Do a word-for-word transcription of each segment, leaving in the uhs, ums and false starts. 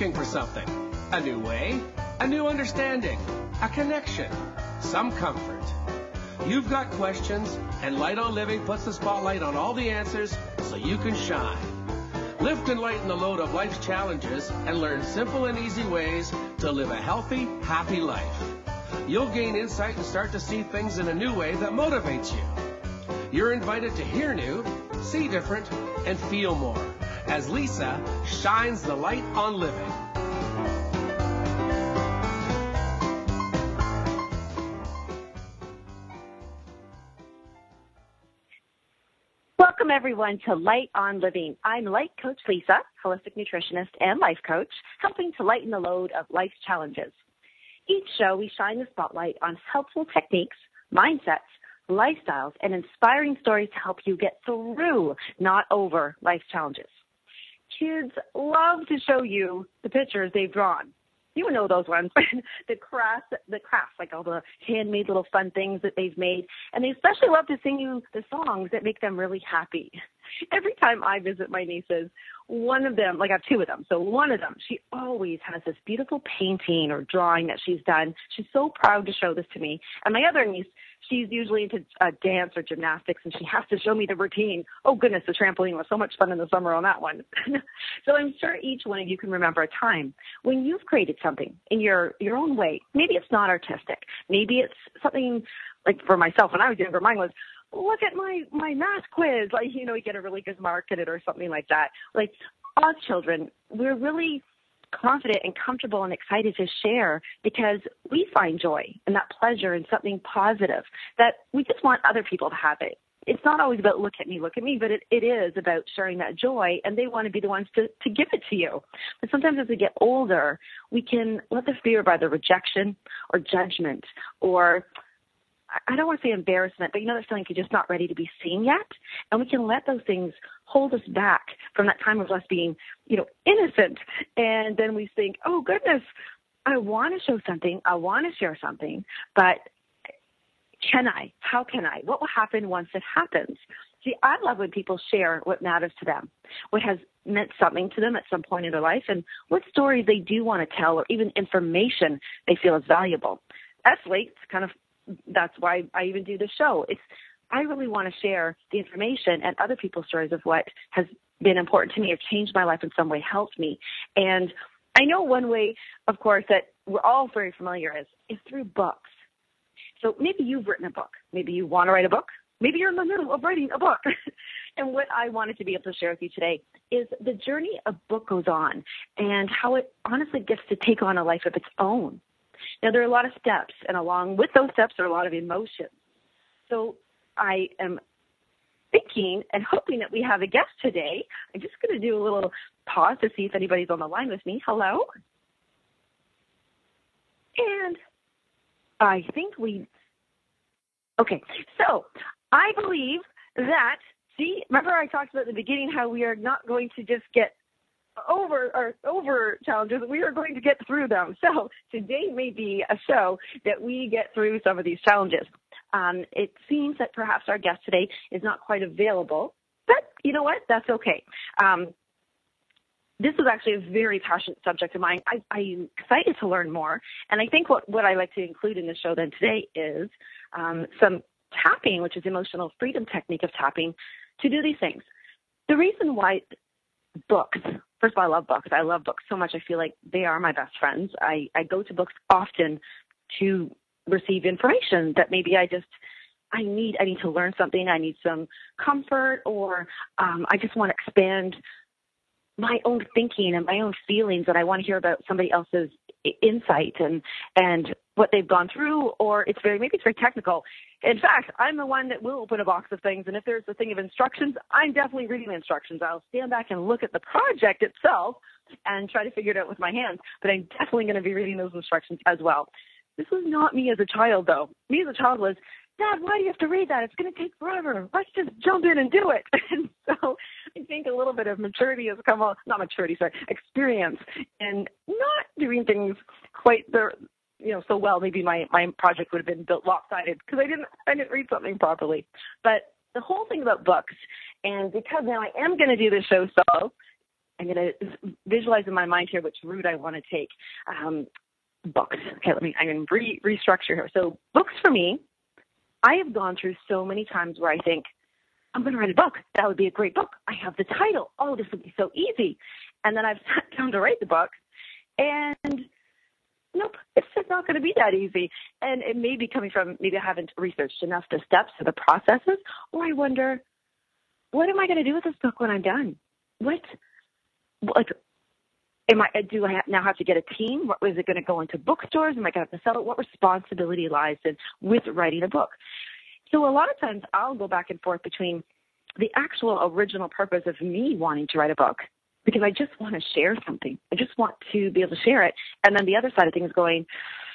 looking for something. A new way, a new understanding, a connection, some comfort. You've got questions, and Light on Living puts the spotlight on all the answers so you can shine. Lift and lighten the load of life's challenges and learn simple and easy ways to live a healthy, happy life. You'll gain insight and start to see things in a new way that motivates you. You're invited to hear new, see different, and feel more as Lisa shines the light on living. Welcome, everyone, to Light on Living. I'm Light Coach Lisa, holistic nutritionist and life coach, helping to lighten the load of life's challenges. Each show, we shine the spotlight on helpful techniques, mindsets, lifestyles, and inspiring stories to help you get through, not over, life's challenges. Kids love to show you the pictures they've drawn. You know those ones, the crafts, the crafts, like all the handmade little fun things that they've made. And they especially love to sing you the songs that make them really happy. Every time I visit my nieces, one of them, like I have two of them, so one of them, she always has this beautiful painting or drawing that she's done. She's so proud to show this to me. And my other niece, she's usually into uh, dance or gymnastics, and she has to show me the routine. Oh, goodness, the trampoline was so much fun in the summer on that one. So I'm sure each one of you can remember a time when you've created something in your, your own way. Maybe it's not artistic. Maybe it's something like for myself when I was younger, mine was, look at my, my math quiz. Like, you know, you get a really good mark at it or something like that. Like, us children, we're really confident and comfortable and excited to share because we find joy and that pleasure in something positive that we just want other people to have it. It's not always about look at me, look at me, but it, it is about sharing that joy, and they want to be the ones to, to give it to you. But sometimes as we get older, we can let the fear of either rejection or judgment or I don't want to say embarrassment, but you know that feeling you're just not ready to be seen yet? And we can let those things hold us back from that time of us being, you know, innocent. And then we think, oh, goodness, I want to show something. I want to share something. But can I? How can I? What will happen once it happens? See, I love when people share what matters to them, what has meant something to them at some point in their life, and what stories they do want to tell or even information they feel is valuable. That's late. It's kind of That's why I even do the show. It's I really want to share the information and other people's stories of what has been important to me or changed my life in some way, helped me. And I know one way, of course, that we're all very familiar is, is through books. So maybe you've written a book. Maybe you want to write a book. Maybe you're in the middle of writing a book. And what I wanted to be able to share with you today is the journey a book goes on and how it honestly gets to take on a life of its own. Now, there are a lot of steps, and along with those steps are a lot of emotions. So I am thinking and hoping that we have a guest today. I'm just going to do a little pause to see if anybody's on the line with me. Hello? And I think we – okay. So I believe that – see, remember I talked about at the beginning how we are not going to just get – over or over challenges, we are going to get through them. So today may be a show that we get through some of these challenges. Um, it seems that perhaps our guest today is not quite available, but you know what? That's okay. Um, this is actually a very passionate subject of mine. I, I'm excited to learn more, and I think what, what I like to include in the show then today is um, some tapping, which is emotional freedom technique of tapping, to do these things. The reason why books, first of all, I love books. I love books so much. I feel like they are my best friends. I, I go to books often to receive information that maybe I just, I need, I need to learn something. I need some comfort, or um, I just want to expand my own thinking and my own feelings, and I want to hear about somebody else's insight and, and what they've gone through, or it's very, maybe it's very technical. In fact, I'm the one that will open a box of things, and if there's a thing of instructions, I'm definitely reading the instructions. I'll stand back and look at the project itself and try to figure it out with my hands, but I'm definitely going to be reading those instructions as well. This was not me as a child, though. Me as a child was, Dad, why do you have to read that? It's going to take forever. Let's just jump in and do it. And so I think a little bit of maturity has come on, not maturity, sorry, experience, and not doing things quite the, you know, so well. Maybe my, my project would have been built lopsided because I didn't, I didn't read something properly. But the whole thing about books, and because now I am going to do this show solo, I'm going to visualize in my mind here which route I want to take. Um, books. Okay, let me, I'm going to re- restructure here. So books for me, I have gone through so many times where I think, I'm going to write a book. That would be a great book. I have the title. Oh, this would be so easy. And then I've sat down to write the book, and nope, it's just not going to be that easy. And it may be coming from maybe I haven't researched enough the steps or the processes, or I wonder, what am I going to do with this book when I'm done? What, like, am I, do I now have to get a team? What, is it going to go into bookstores? Am I going to have to sell it? What responsibility lies in with writing a book? So a lot of times I'll go back and forth between the actual original purpose of me wanting to write a book, because I just want to share something. I just want to be able to share it. And then the other side of things going,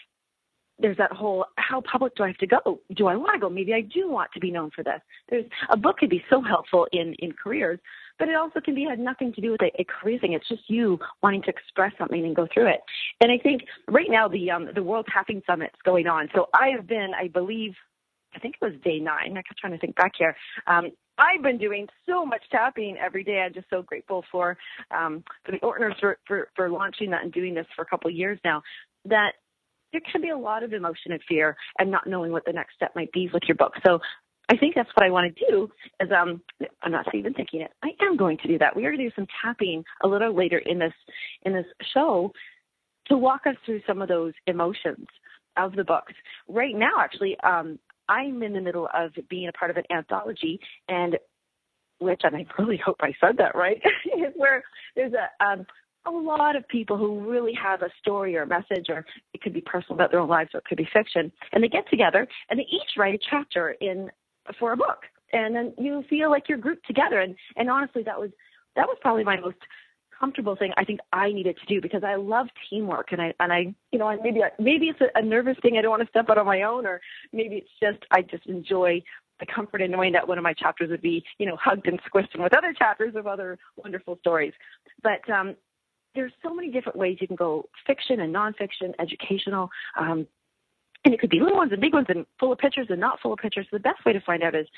there's that whole, how public do I have to go? Do I want to go? Maybe I do want to be known for this. There's a book could be so helpful in, in careers, but it also can be had nothing to do with a, a career thing. It's just you wanting to express something and go through it. And I think right now the um, the World Tapping Summit is going on. So I have been, I believe, I think it was day nine. I'm trying to think back here. Um, I've been doing so much tapping every day. I'm just so grateful for um, for the Ortners for, for, for launching that and doing this for a couple of years now, that there can be a lot of emotion and fear and not knowing what the next step might be with your book. So I think that's what I want to do is, um, I'm not even thinking it. I am going to do that. We are going to do some tapping a little later in this, in this show to walk us through some of those emotions of the books. Right now, actually, um, I'm in the middle of being a part of an anthology, and which, and I really hope I said that right, is where there's a, um, a lot of people who really have a story or a message, or it could be personal about their own lives, or it could be fiction, and they get together and they each write a chapter in for a book, and then you feel like you're grouped together. And, and honestly, that was that was probably my most comfortable thing I think I needed to do, because I love teamwork, and I and I you know maybe maybe it's a, a nervous thing. I don't want to step out on my own, or maybe it's just I just enjoy the comfort in knowing that one of my chapters would be you know hugged and squished in with other chapters of other wonderful stories. But um, there's so many different ways you can go: fiction and nonfiction, educational, um, and it could be little ones and big ones, and full of pictures and not full of pictures. So the best way to find out is,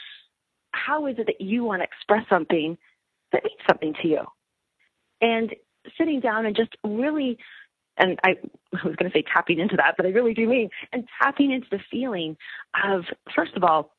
how is it that you want to express something that means something to you? And sitting down and just really, and I, I was going to say tapping into that, but I really do mean, and tapping into the feeling of, first of all,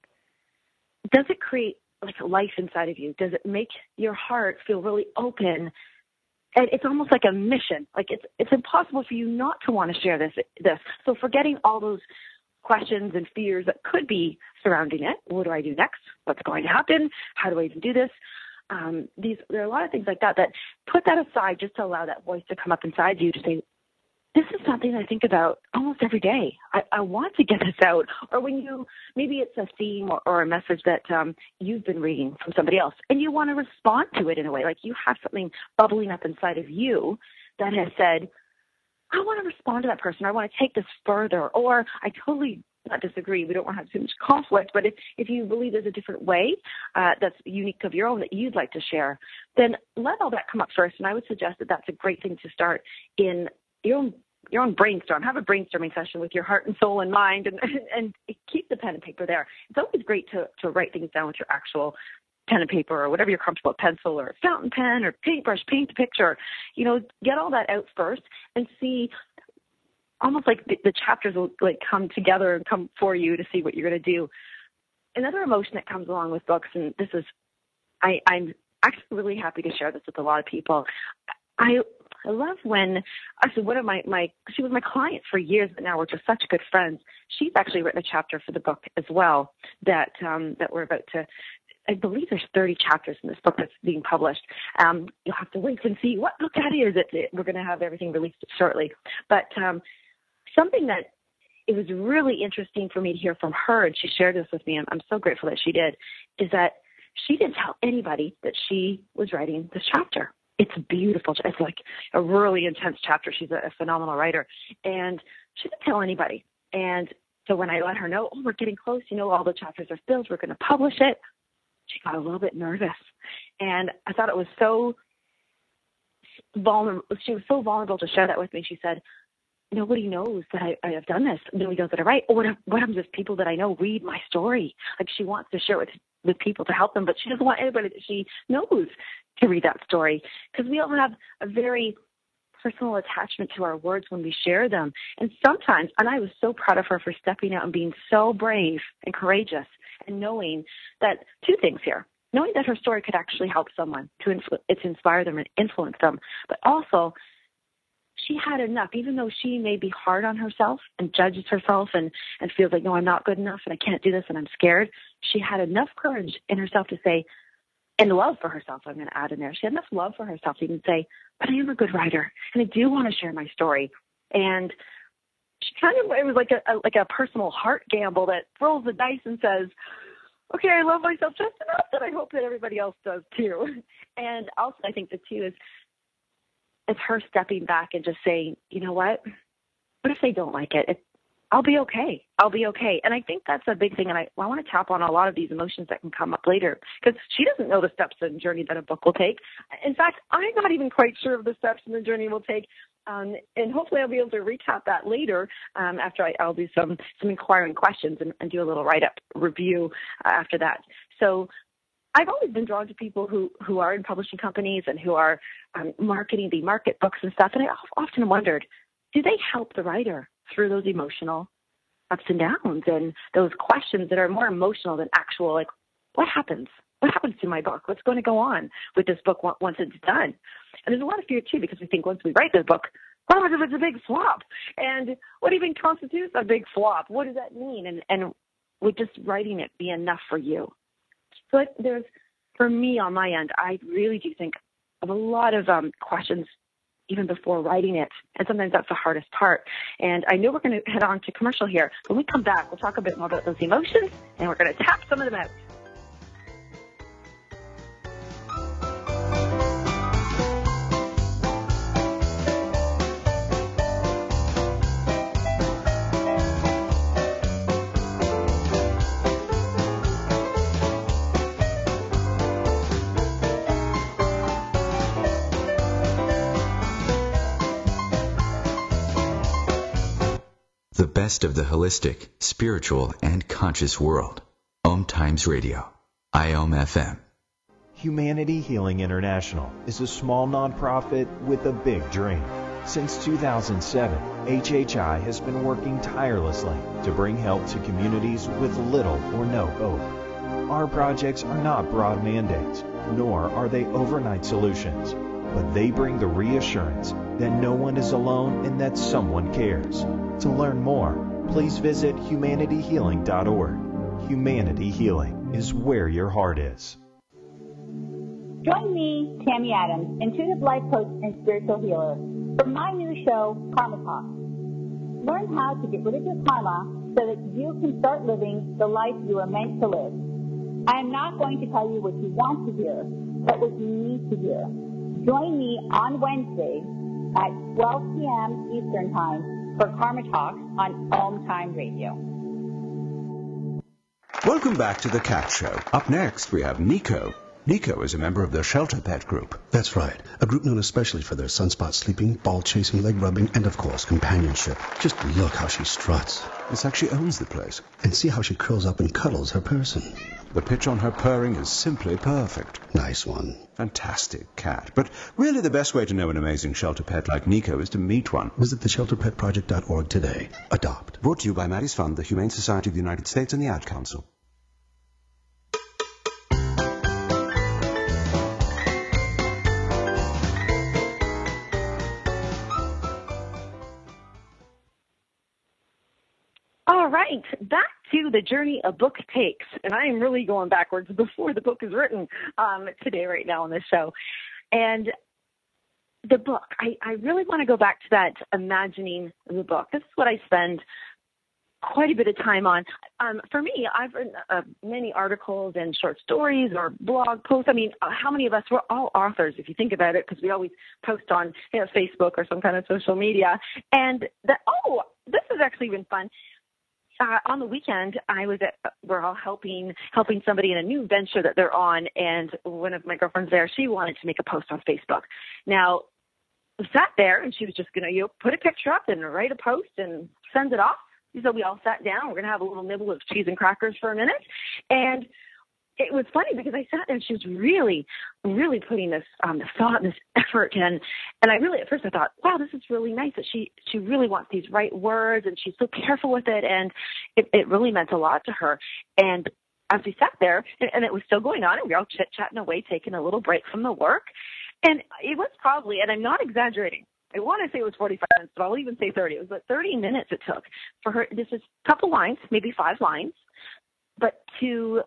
does it create like a life inside of you? Does it make your heart feel really open? And it's almost like a mission. Like it's it's impossible for you not to want to share this. This. So forgetting all those questions and fears that could be surrounding it. What do I do next? What's going to happen? How do I even do this? Um, these there are a lot of things like that that put that aside just to allow that voice to come up inside you to say, this is something I think about almost every day. I, I want to get this out. Or when you, maybe it's a theme or, or a message that um, you've been reading from somebody else, and you want to respond to it in a way, like you have something bubbling up inside of you that has said, I want to respond to that person. I want to take this further. Or I totally not disagree. We don't want to have too much conflict. But if, if you believe there's a different way uh, that's unique of your own that you'd like to share, then let all that come up first. And I would suggest that that's a great thing to start in your own your own brainstorm. Have a brainstorming session with your heart and soul and mind, and and keep the pen and paper there. It's always great to, to write things down with your actual pen and paper, or whatever you're comfortable with, pencil or fountain pen or paintbrush, paint a picture. You know, get all that out first and see, almost like the, the chapters will like come together and come for you to see what you're going to do. Another emotion that comes along with books, and this is, I, I'm actually really happy to share this with a lot of people. I I love when, actually one of my, my, she was my client for years, but now we're just such good friends. She's actually written a chapter for the book as well that, um, that we're about to, I believe there's thirty chapters in this book that's being published. Um, you'll have to wait and see what book that is. It, it, we're going to have everything released shortly. But um, something that it was really interesting for me to hear from her, and she shared this with me, and I'm so grateful that she did, is that she didn't tell anybody that she was writing this chapter. It's beautiful. It's like a really intense chapter. She's a, a phenomenal writer. And she didn't tell anybody. And so when I let her know, oh, we're getting close, you know, all the chapters are filled, we're going to publish it, she got a little bit nervous. And I thought it was so vulnerable. She was so vulnerable to share that with me. She said, nobody knows that I, I have done this. Nobody knows that I write. Or what, what happens if people that I know read my story? Like, she wants to share it with, with people to help them, but she doesn't want anybody that she knows to read that story, because we all have a very personal attachment to our words when we share them. And sometimes, and I was so proud of her for stepping out and being so brave and courageous and knowing that two things here, knowing that her story could actually help someone to influ- it's inspire them and influence them, but also she had enough, even though she may be hard on herself and judges herself and, and feels like, no, I'm not good enough and I can't do this and I'm scared. She had enough courage in herself to say, and love for herself, I'm going to add in there. She had enough love for herself to even say, but I am a good writer and I do want to share my story. And she kind of, it was like a, a like a personal heart gamble that rolls the dice and says, okay, I love myself just enough that I hope that everybody else does too. And also I think the two is, it's her stepping back and just saying, you know what, what if they don't like it? it I'll be okay. I'll be okay. And I think that's a big thing. And I, I want to tap on a lot of these emotions that can come up later, because she doesn't know the steps and journey that a book will take. In fact, I'm not even quite sure of the steps and the journey will take. Um, and hopefully I'll be able to recap that later um, after I, I'll do some, some inquiring questions and, and do a little write-up review uh, after that. So I've always been drawn to people who, who are in publishing companies and who are um, marketing the market books and stuff. And I often wondered, do they help the writer through those emotional ups and downs and those questions that are more emotional than actual, like, what happens? What happens to my book? What's going to go on with this book once it's done? And there's a lot of fear, too, because we think once we write this book, what if it's a big flop? And what even constitutes a big flop? What does that mean? And, and would just writing it be enough for you? So there's, for me on my end, I really do think of a lot of um, questions even before writing it. And sometimes that's the hardest part. And I know we're going to head on to commercial here. When we come back, we'll talk a bit more about those emotions, and we're going to tap some of them out. The best of the holistic, spiritual, and conscious world. Om Times Radio. I O M F M. Humanity Healing International is a small nonprofit with a big dream. Since two thousand seven, H H I has been working tirelessly to bring help to communities with little or no hope. Our projects are not broad mandates, nor are they overnight solutions, but they bring the reassurance that no one is alone and that someone cares. To learn more, please visit humanity healing dot org. Humanity Healing is where your heart is. Join me, Tammy Adams, intuitive life coach and spiritual healer, for my new show, Karma Talk. Learn how to get rid of your karma so that you can start living the life you are meant to live. I am not going to tell you what you want to hear, but what you need to hear. Join me on Wednesday at twelve p.m. Eastern Time for Karma Talks on Om Time Radio. Welcome back to The Cat Show. Up next, we have Nico. Nico is a member of the Shelter Pet Group. That's right. A group known especially for their sunspot sleeping, ball chasing, leg rubbing, and of course, companionship. Just look how she struts. It's like she owns the place. And see how she curls up and cuddles her person. The pitch on her purring is simply perfect. Nice one. Fantastic cat. But really the best way to know an amazing shelter pet like Nico is to meet one. Visit the shelter pet project dot org today. Adopt. Brought to you by Maddie's Fund, the Humane Society of the United States, and the Ad Council. All right, back to the journey a book takes. And I am really going backwards before the book is written um, today, right now on this show. And the book, I, I really want to go back to that imagining the book. This is what I spend quite a bit of time on. Um, for me, I've written uh, many articles and short stories or blog posts. I mean, uh, how many of us, we're all authors, if you think about it, because we always post on you know, Facebook or some kind of social media. And that, oh, this has actually been fun. Uh, on the weekend, I was at, we're all helping helping somebody in a new venture that they're on, and one of my girlfriends there, she wanted to make a post on Facebook. Now, I sat there, and she was just going to you know, put a picture up and write a post and send it off. So we all sat down. We're going to have a little nibble of cheese and crackers for a minute. And it was funny because I sat there and she was really, really putting this um, this thought, this effort, and and I really at first I thought, wow, this is really nice that she she really wants these right words and she's so careful with it, and it, it really meant a lot to her. And as we sat there, and, and it was still going on, and we were all chit chatting away, taking a little break from the work, and it was probably, and I'm not exaggerating, I want to say it was forty-five minutes, but I'll even say thirty. It was about thirty minutes it took for her. This is a couple lines, maybe five lines, but to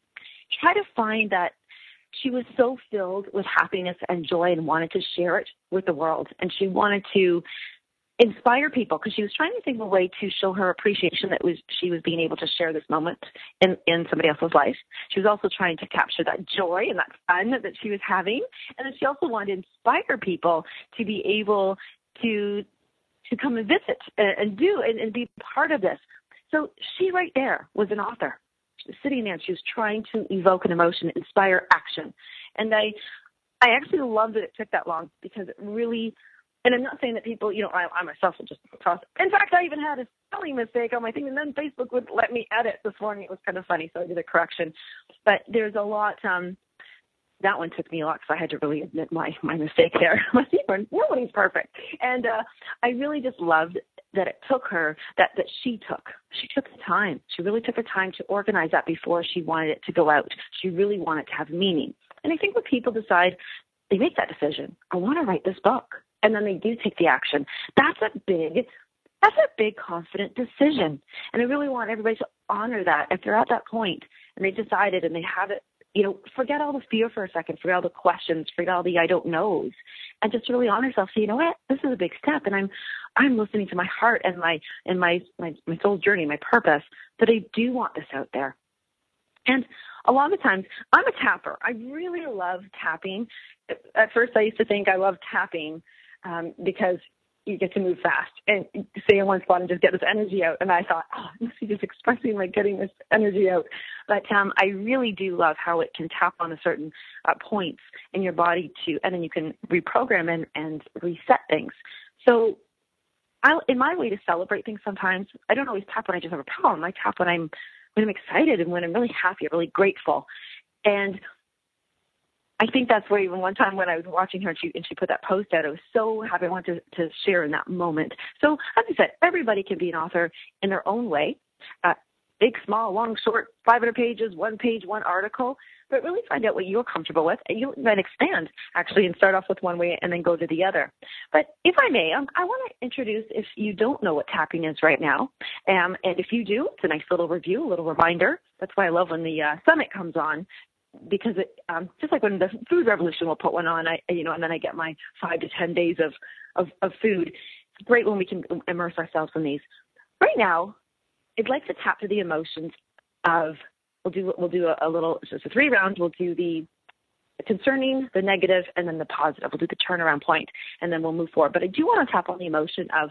try to find that she was so filled with happiness and joy and wanted to share it with the world. And she wanted to inspire people because she was trying to think of a way to show her appreciation that was she was being able to share this moment in, in somebody else's life. She was also trying to capture that joy and that fun that she was having. And then she also wanted to inspire people to be able to to come and visit and, and do and, and be part of this. So she right there was an author. She was sitting there and she was trying to evoke an emotion, inspire action. And I I actually love that it took that long because it really, and I'm not saying that people, you know, I, I myself will just toss it. In fact, I even had a spelling mistake on my thing, and then Facebook would let me edit this morning. It was kind of funny, so I did a correction. But there's a lot, um, that one took me a lot because I had to really admit my, my mistake there. Nobody's perfect. And uh, I really just loved that it took her, that, that she took. She took the time. She really took the time to organize that before she wanted it to go out. She really wanted to have meaning. And I think when people decide, they make that decision, I want to write this book, and then they do take the action, that's a big, that's a big confident decision. And I really want everybody to honor that. If they're at that point and they decided and they have it, you know, forget all the fear for a second, forget all the questions, forget all the I don't knows, and just really honor yourself. So, you know what, this is a big step, and I'm I'm listening to my heart and my and my my, my soul journey, my purpose, that I do want this out there. And a lot of times, I'm a tapper. I really love tapping. At first, I used to think I loved tapping um, because you get to move fast and stay in one spot and just get this energy out. And I thought, oh, I must be just expressing like getting this energy out. But um, I really do love how it can tap on a certain uh, points in your body to, and then you can reprogram and, and reset things. So I, in my way to celebrate things sometimes, I don't always tap when I just have a problem. I tap when I'm, when I'm excited and when I'm really happy, I'm really grateful. And I think that's where even one time when I was watching her and she, and she put that post out, I was so happy. I wanted to, to share in that moment. So as I said, everybody can be an author in their own way. Uh, big, small, long, short, five hundred pages, one page, one article. But really find out what you're comfortable with, and you then expand, actually, and start off with one way and then go to the other. But if I may, um, I want to introduce, if you don't know what tapping is right now, um, and if you do, it's a nice little review, a little reminder. That's why I love when the uh, summit comes on. Because it, um, just like when the food revolution will put one on, I, you know, and then I get my five to ten days of, of, of food. It's great when we can immerse ourselves in these. Right now, I'd like to tap to the emotions of, we'll do, we'll do a, a little, so it's a three rounds. We'll do the concerning, the negative, and then the positive. We'll do the turnaround point, and then we'll move forward. But I do want to tap on the emotion of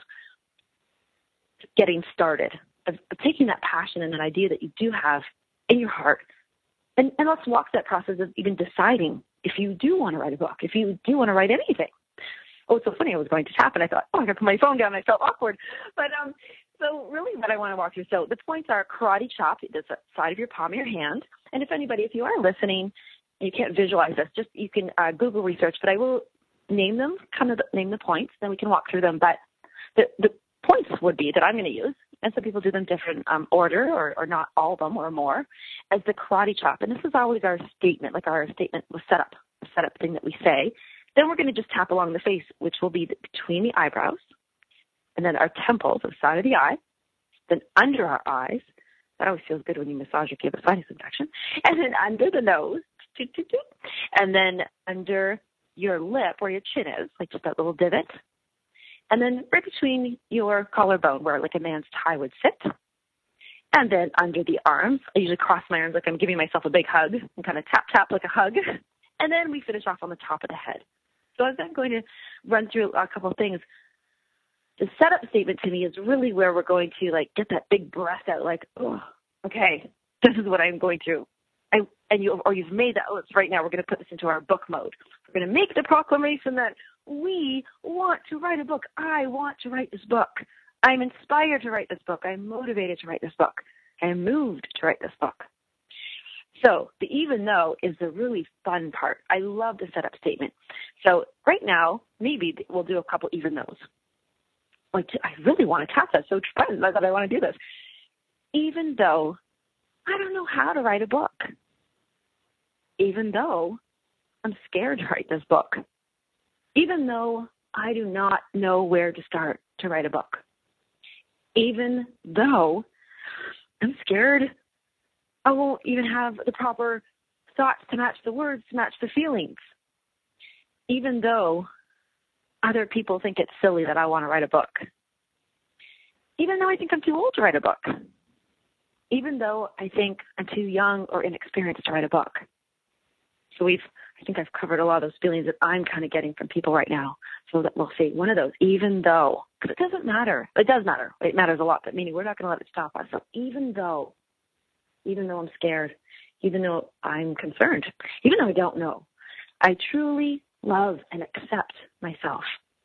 getting started, of, of taking that passion and that idea that you do have in your heart. And, and let's walk that process of even deciding if you do want to write a book, if you do want to write anything. Oh, it's so funny. I was going to tap, and I thought, oh, I got to put my phone down. I felt awkward. But um, so really what I want to walk through, so the points are karate chop, the side of your palm of your hand. And if anybody, if you are listening, you can't visualize this, just you can uh, Google research, but I will name them, kind of the, name the points, then we can walk through them. But the, the points would be that I'm going to use, and some people do them different um, order or, or not all of them or more, as the karate chop. And this is always our statement, like our statement was set up, the setup thing that we say. Then we're going to just tap along the face, which will be between the eyebrows, and then our temples, the side of the eye, then under our eyes. That always feels good when you massage if you have a sinus infection. And then under the nose, and then under your lip where your chin is, like just that little divot. And then right between your collarbone where like a man's tie would sit. And then under the arms, I usually cross my arms like I'm giving myself a big hug and kind of tap, tap like a hug. And then we finish off on the top of the head. So as I'm going to run through a couple of things, the setup statement to me is really where we're going to like get that big breath out, like, oh, okay, this is what I'm going through. I, and you, or you've made that, oh, it's right now, we're going to put this into our book mode. We're going to make the proclamation that we want to write a book. I want to write this book. I'm inspired to write this book. I'm motivated to write this book. I'm moved to write this book. So the even though is the really fun part. I love the setup statement. So right now, maybe we'll do a couple even though. Like, I really want to tap that. So fun that I want to do this. Even though I don't know how to write a book. Even though I'm scared to write this book. Even though I do not know where to start to write a book. Even though I'm scared I won't even have the proper thoughts to match the words, to match the feelings. Even though other people think it's silly that I want to write a book. Even though I think I'm too old to write a book. Even though I think I'm too young or inexperienced to write a book. So we've, I think I've covered a lot of those feelings that I'm kind of getting from people right now. So that we'll see one of those, even though, because it doesn't matter. It does matter. It matters a lot, but meaning we're not going to let it stop us. So even though, even though I'm scared, even though I'm concerned, even though I don't know, I truly love and accept myself.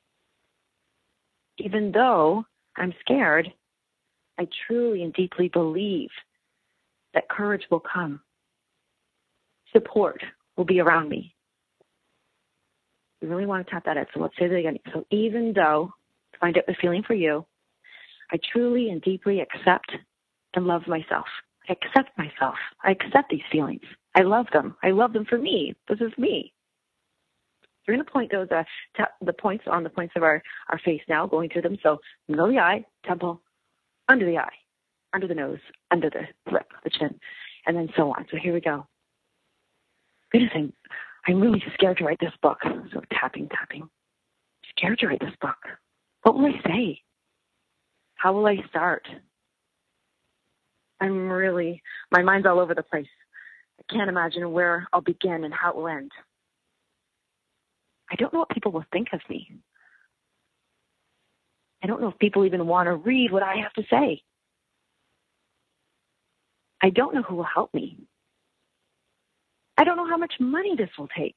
Even though I'm scared, I truly and deeply believe that courage will come. Support will be around me. You really want to tap that out. So let's say that again. So even though, find out the feeling for you, I truly and deeply accept and love myself. I accept myself. I accept these feelings. I love them. I love them for me. This is me. We're going to point those, uh, tap the points on the points of our, our face now, going through them. So middle of the eye, temple, under the eye, under the nose, under the lip, the chin, and then so on. So here we go. Goodness, I'm, I'm really scared to write this book. So tapping, tapping. Scared to write this book. What will I say? How will I start? I'm really, my mind's all over the place. I can't imagine where I'll begin and how it will end. I don't know what people will think of me. I don't know if people even want to read what I have to say. I don't know who will help me. I don't know how much money this will take.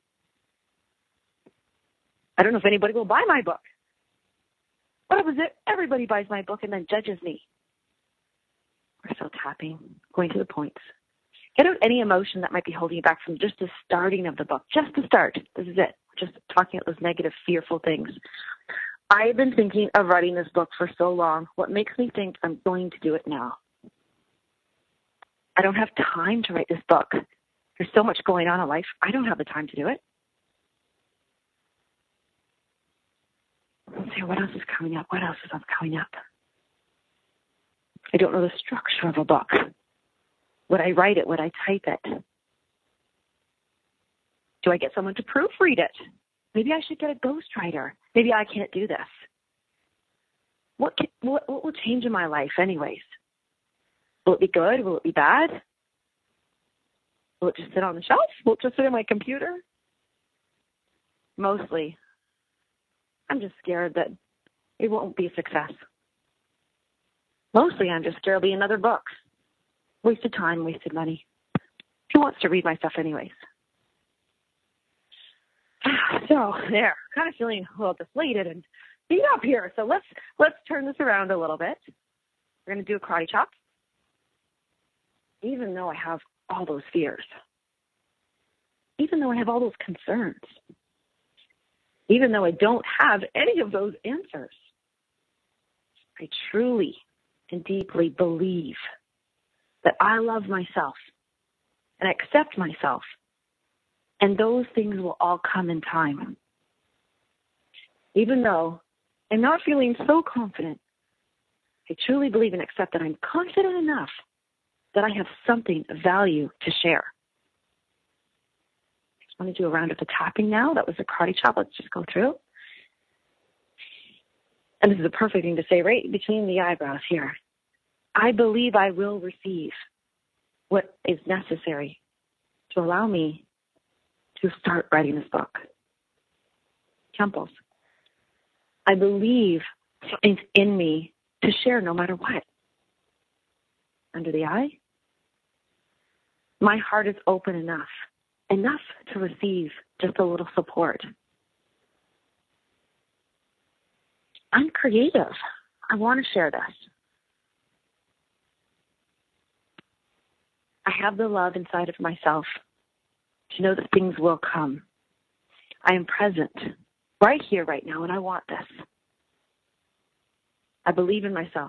I don't know if anybody will buy my book. What if everybody buys my book and then judges me? We're still tapping, going to the points. Get out any emotion that might be holding you back from just the starting of the book. Just the start. This is it. We're just talking about those negative, fearful things. I've been thinking of writing this book for so long. What makes me think I'm going to do it now? I don't have time to write this book. There's so much going on in life. I don't have the time to do it. Let's see, what else is coming up? What else is coming up? I don't know the structure of a book. Would I write it? Would I type it? Do I get someone to proofread it? Maybe I should get a ghostwriter. Maybe I can't do this. What, can, what what will change in my life anyways? Will it be good? Will it be bad? Will it just sit on the shelf? Will it just sit on my computer? Mostly, I'm just scared that it won't be a success. Mostly, I'm just scared it'll be another book. Wasted time, wasted money. Who wants to read my stuff anyways? So there, kind of feeling a little deflated and beat up here. So let's let's turn this around a little bit. We're going to do a karate chop. Even though I have all those fears, even though I have all those concerns, even though I don't have any of those answers, I truly and deeply believe that I love myself and I accept myself. And those things will all come in time. Even though I'm not feeling so confident, I truly believe and accept that I'm confident enough that I have something of value to share. I just want to do a round of the tapping now. That was a karate chop. Let's just go through. And this is a perfect thing to say right between the eyebrows here. I believe I will receive what is necessary to allow me to start writing this book. Temples. I believe it's in me to share no matter what. Under the eye. My heart is open enough, enough to receive just a little support. I'm creative. I want to share this. I have the love inside of myself to know that things will come. I am present right here, right now, and I want this. I believe in myself.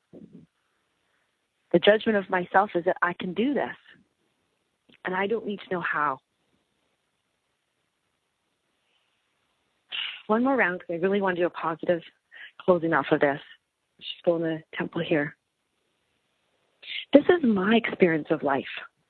The judgment of myself is that I can do this, and I don't need to know how. One more round, because I really want to do a positive closing off of this. Let's just go in the temple here. This is my experience of life.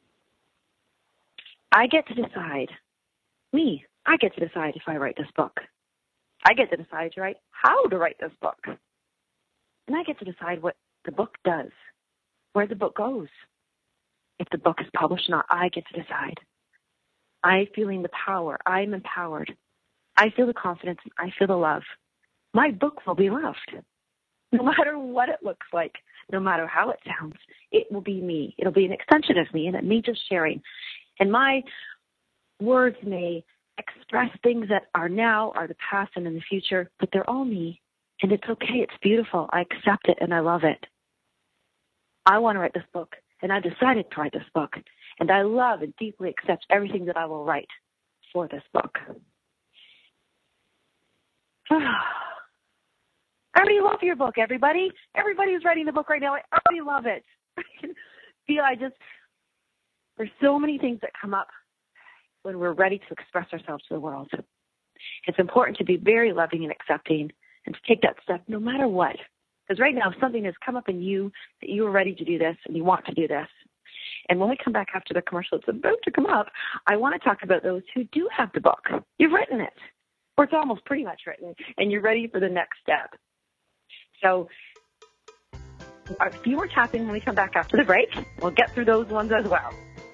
I get to decide, me, I get to decide if I write this book. I get to decide to write how to write this book. And I get to decide what the book does, where the book goes. If the book is published or not, I get to decide. I'm feeling the power. I'm empowered. I feel the confidence. I feel the love. My book will be loved. No matter what it looks like, no matter how it sounds, it will be me. It'll be an extension of me, and me just sharing. And my words may express things that are now, are the past, and in the future, but they're all me. And it's okay. It's beautiful. I accept it, and I love it. I want to write this book, and I decided to write this book. And I love and deeply accept everything that I will write for this book. I already love your book, everybody. Everybody who's writing the book right now, I already love it. I can feel I just, there's so many things that come up when we're ready to express ourselves to the world. It's important to be very loving and accepting and to take that step no matter what. Because right now, something has come up in you that you are ready to do this and you want to do this. And when we come back after the commercial, it's about to come up, I want to talk about those who do have the book. You've written it, or it's almost pretty much written, and you're ready for the next step. So a few more tapping when we come back after the break. We'll get through those ones as well.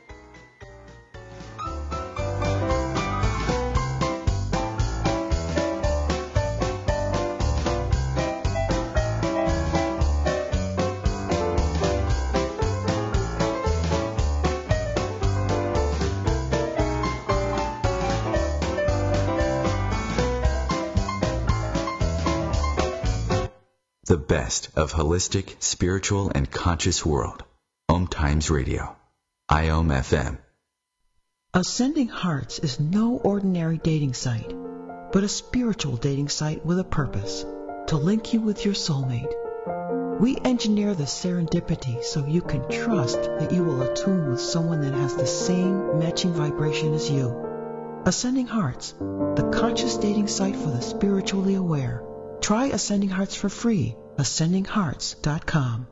The best of holistic, spiritual, and conscious world. Om Times Radio. I O M F M. Ascending Hearts is no ordinary dating site, but a spiritual dating site with a purpose, to link you with your soulmate. We engineer the serendipity so you can trust that you will attune with someone that has the same matching vibration as you. Ascending Hearts, the conscious dating site for the spiritually aware. Try Ascending Hearts for free. ascending hearts dot com.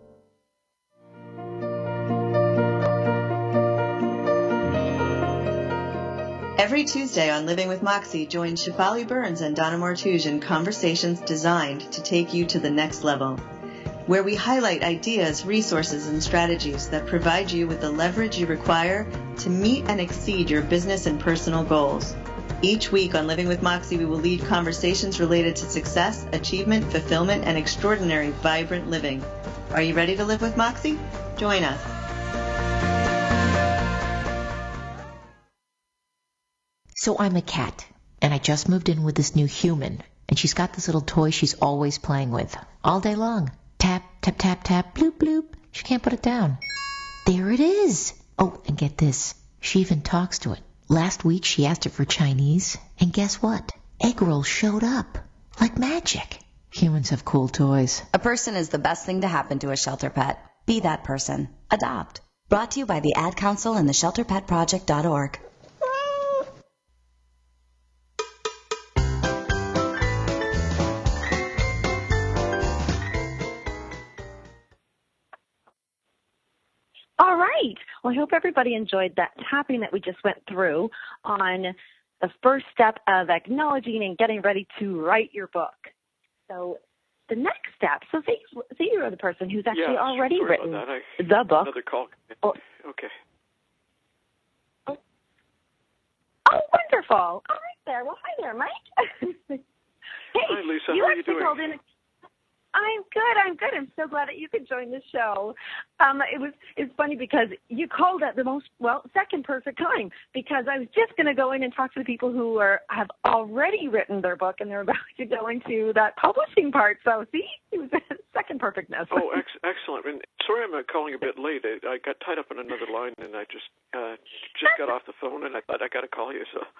Every Tuesday on Living with Moxie, join Shefali Burns and Donna Martouge in conversations designed to take you to the next level, where we highlight ideas, resources, and strategies that provide you with the leverage you require to meet and exceed your business and personal goals. Each week on Living with Moxie, we will lead conversations related to success, achievement, fulfillment, and extraordinary, vibrant living. Are you ready to live with Moxie? Join us. So I'm a cat, and I just moved in with this new human, and she's got this little toy she's always playing with, all day long. Tap, tap, tap, tap, bloop, bloop. She can't put it down. There it is. Oh, and get this. She even talks to it. Last week she asked it for Chinese, and guess what? Egg rolls showed up. Like magic. Humans have cool toys. A person is the best thing to happen to a shelter pet. Be that person. Adopt. Brought to you by the Ad Council and the shelter pet project dot org. All right. Well, I hope everybody enjoyed that tapping that we just went through on the first step of acknowledging and getting ready to write your book. So the next step, so say, say you're the person who's actually yeah, already sorry written about that. I, the book. Another call. Oh. Okay. Oh. oh, wonderful. All right there. Well, hi there, Mike. Hey, hi, Lisa. You How are you actually doing? called in. I'm good. I'm good. I'm so glad that you could join the show. Um, it was it's funny because you called at the most well second perfect time, because I was just going to go in and talk to the people who are have already written their book and they're about to go into that publishing part. So see, it was second perfectness. Oh, ex- excellent. And sorry, I'm calling a bit late. I, I got tied up on another line and I just uh, just got off the phone and I thought I got to call you. So.